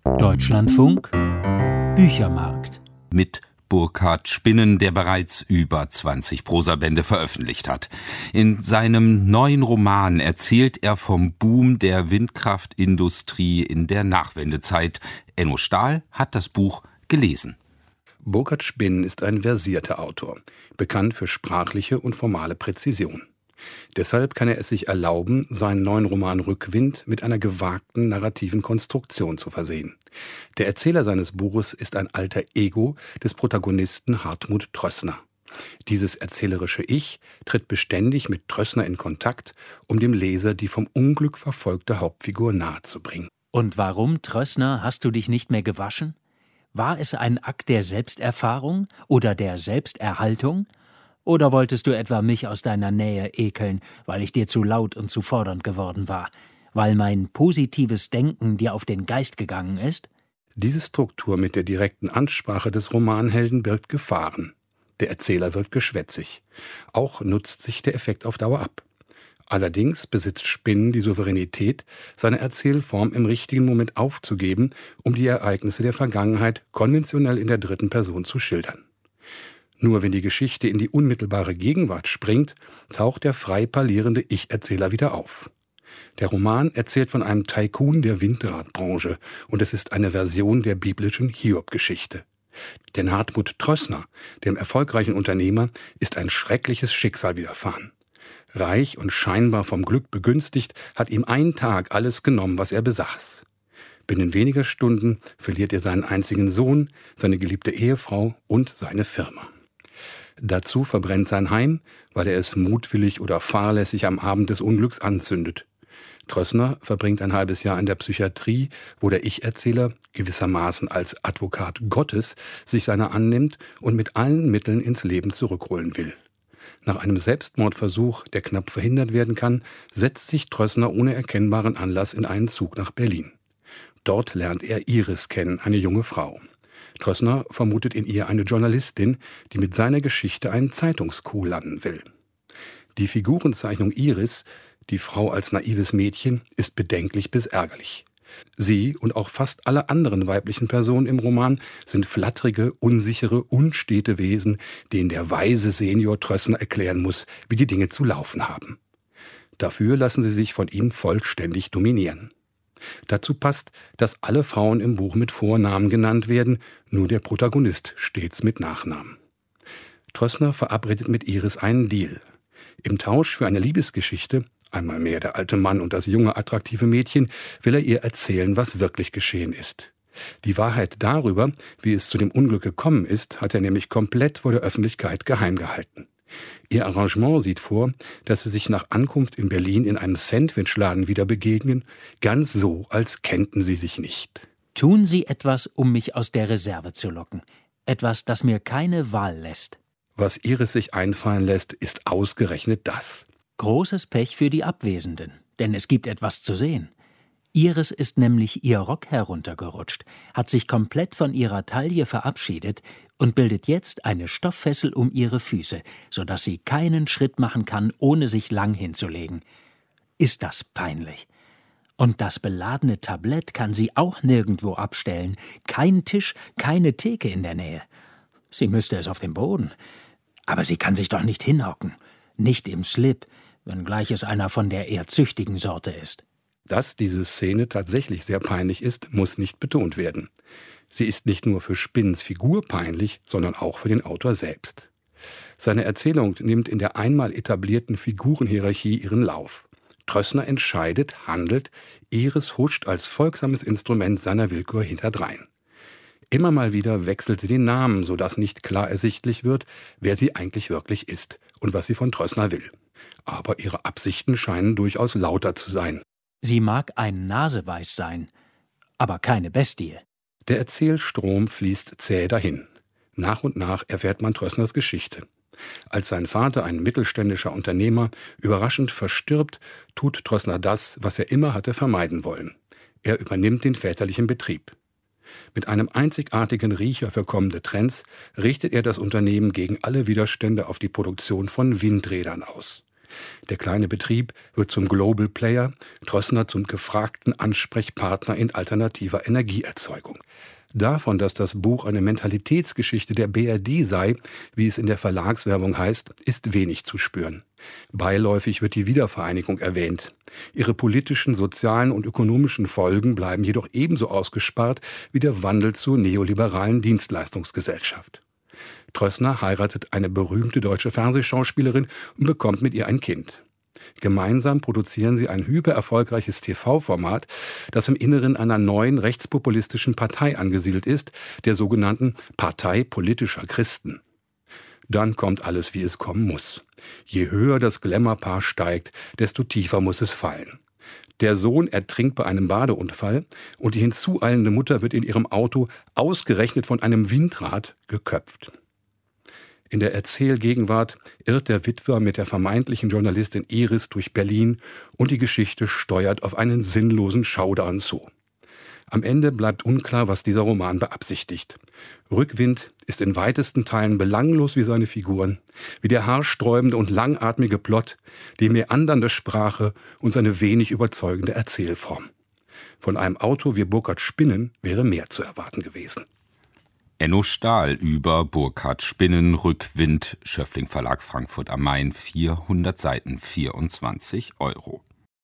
Deutschlandfunk Büchermarkt mit Burkhard Spinnen, der bereits über 20 Prosabände veröffentlicht hat. In seinem neuen Roman erzählt er vom Boom der Windkraftindustrie in der Nachwendezeit. Enno Stahl hat das Buch gelesen. Burkhard Spinnen ist ein versierter Autor, bekannt für sprachliche und formale Präzision. Deshalb kann er es sich erlauben, seinen neuen Roman Rückwind mit einer gewagten narrativen Konstruktion zu versehen. Der Erzähler seines Buches ist ein alter Ego des Protagonisten Hartmut Trössner. Dieses erzählerische Ich tritt beständig mit Trössner in Kontakt, um dem Leser die vom Unglück verfolgte Hauptfigur nahezubringen. Und warum, Trössner, hast du dich nicht mehr gewaschen? War es ein Akt der Selbsterfahrung oder der Selbsterhaltung? Oder wolltest du etwa mich aus deiner Nähe ekeln, weil ich dir zu laut und zu fordernd geworden war? Weil mein positives Denken dir auf den Geist gegangen ist? Diese Struktur mit der direkten Ansprache des Romanhelden birgt Gefahren. Der Erzähler wird geschwätzig. Auch nutzt sich der Effekt auf Dauer ab. Allerdings besitzt Spinnen die Souveränität, seine Erzählform im richtigen Moment aufzugeben, um die Ereignisse der Vergangenheit konventionell in der dritten Person zu schildern. Nur wenn die Geschichte in die unmittelbare Gegenwart springt, taucht der frei parlierende Ich-Erzähler wieder auf. Der Roman erzählt von einem Tycoon der Windradbranche und es ist eine Version der biblischen Hiob-Geschichte. Denn Hartmut Trössner, dem erfolgreichen Unternehmer, ist ein schreckliches Schicksal widerfahren. Reich und scheinbar vom Glück begünstigt, hat ihm ein Tag alles genommen, was er besaß. Binnen weniger Stunden verliert er seinen einzigen Sohn, seine geliebte Ehefrau und seine Firma. Dazu verbrennt sein Heim, weil er es mutwillig oder fahrlässig am Abend des Unglücks anzündet. Trössner verbringt ein halbes Jahr in der Psychiatrie, wo der Ich-Erzähler gewissermaßen als Advokat Gottes sich seiner annimmt und mit allen Mitteln ins Leben zurückholen will. Nach einem Selbstmordversuch, der knapp verhindert werden kann, setzt sich Trössner ohne erkennbaren Anlass in einen Zug nach Berlin. Dort lernt er Iris kennen, eine junge Frau. Trössner vermutet in ihr eine Journalistin, die mit seiner Geschichte einen Zeitungskuh landen will. Die Figurenzeichnung Iris, die Frau als naives Mädchen, ist bedenklich bis ärgerlich. Sie und auch fast alle anderen weiblichen Personen im Roman sind flatterige, unsichere, unstete Wesen, denen der weise Senior Trössner erklären muss, wie die Dinge zu laufen haben. Dafür lassen sie sich von ihm vollständig dominieren. Dazu passt, dass alle Frauen im Buch mit Vornamen genannt werden, nur der Protagonist stets mit Nachnamen. Trössner verabredet mit Iris einen Deal. Im Tausch für eine Liebesgeschichte, einmal mehr der alte Mann und das junge, attraktive Mädchen, will er ihr erzählen, was wirklich geschehen ist. Die Wahrheit darüber, wie es zu dem Unglück gekommen ist, hat er nämlich komplett vor der Öffentlichkeit geheim gehalten. Ihr Arrangement sieht vor, dass sie sich nach Ankunft in Berlin in einem Sandwichladen wieder begegnen, ganz so, als kennten sie sich nicht. Tun Sie etwas, um mich aus der Reserve zu locken. Etwas, das mir keine Wahl lässt. Was Iris sich einfallen lässt, ist ausgerechnet das. Großes Pech für die Abwesenden, denn es gibt etwas zu sehen. Iris ist nämlich ihr Rock heruntergerutscht, hat sich komplett von ihrer Taille verabschiedet und bildet jetzt eine Stofffessel um ihre Füße, sodass sie keinen Schritt machen kann, ohne sich lang hinzulegen. Ist das peinlich? Und das beladene Tablett kann sie auch nirgendwo abstellen. Kein Tisch, keine Theke in der Nähe. Sie müsste es auf dem Boden. Aber sie kann sich doch nicht hinhocken. Nicht im Slip, wenngleich es einer von der eher züchtigen Sorte ist. Dass diese Szene tatsächlich sehr peinlich ist, muss nicht betont werden. Sie ist nicht nur für Spinnens Figur peinlich, sondern auch für den Autor selbst. Seine Erzählung nimmt in der einmal etablierten Figurenhierarchie ihren Lauf. Trössner entscheidet, handelt, Iris huscht als folgsames Instrument seiner Willkür hinterdrein. Immer mal wieder wechselt sie den Namen, sodass nicht klar ersichtlich wird, wer sie eigentlich wirklich ist und was sie von Trössner will. Aber ihre Absichten scheinen durchaus lauter zu sein. Sie mag ein Naseweiß sein, aber keine Bestie. Der Erzählstrom fließt zäh dahin. Nach und nach erfährt man Trössners Geschichte. Als sein Vater, ein mittelständischer Unternehmer, überraschend verstirbt, tut Trössner das, was er immer hatte vermeiden wollen. Er übernimmt den väterlichen Betrieb. Mit einem einzigartigen Riecher für kommende Trends richtet er das Unternehmen gegen alle Widerstände auf die Produktion von Windrädern aus. Der kleine Betrieb wird zum Global Player, Trössner zum gefragten Ansprechpartner in alternativer Energieerzeugung. Davon, dass das Buch eine Mentalitätsgeschichte der BRD sei, wie es in der Verlagswerbung heißt, ist wenig zu spüren. Beiläufig wird die Wiedervereinigung erwähnt. Ihre politischen, sozialen und ökonomischen Folgen bleiben jedoch ebenso ausgespart wie der Wandel zur neoliberalen Dienstleistungsgesellschaft. Trössner heiratet eine berühmte deutsche Fernsehschauspielerin und bekommt mit ihr ein Kind. Gemeinsam produzieren sie ein hypererfolgreiches TV-Format, das im Inneren einer neuen rechtspopulistischen Partei angesiedelt ist, der sogenannten Partei politischer Christen. Dann kommt alles, wie es kommen muss. Je höher das Glamour-Paar steigt, desto tiefer muss es fallen. Der Sohn ertrinkt bei einem Badeunfall und die hinzueilende Mutter wird in ihrem Auto ausgerechnet von einem Windrad geköpft. In der Erzählgegenwart irrt der Witwer mit der vermeintlichen Journalistin Iris durch Berlin und die Geschichte steuert auf einen sinnlosen Showdown zu. Am Ende bleibt unklar, was dieser Roman beabsichtigt. Rückwind ist in weitesten Teilen belanglos wie seine Figuren, wie der haarsträubende und langatmige Plot, die meandernde Sprache und seine wenig überzeugende Erzählform. Von einem Autor wie Burkhard Spinnen wäre mehr zu erwarten gewesen. Enno Stahl über Burkhard Spinnen, Rückwind, Schöffling Verlag, Frankfurt am Main, 400 Seiten, 24 €.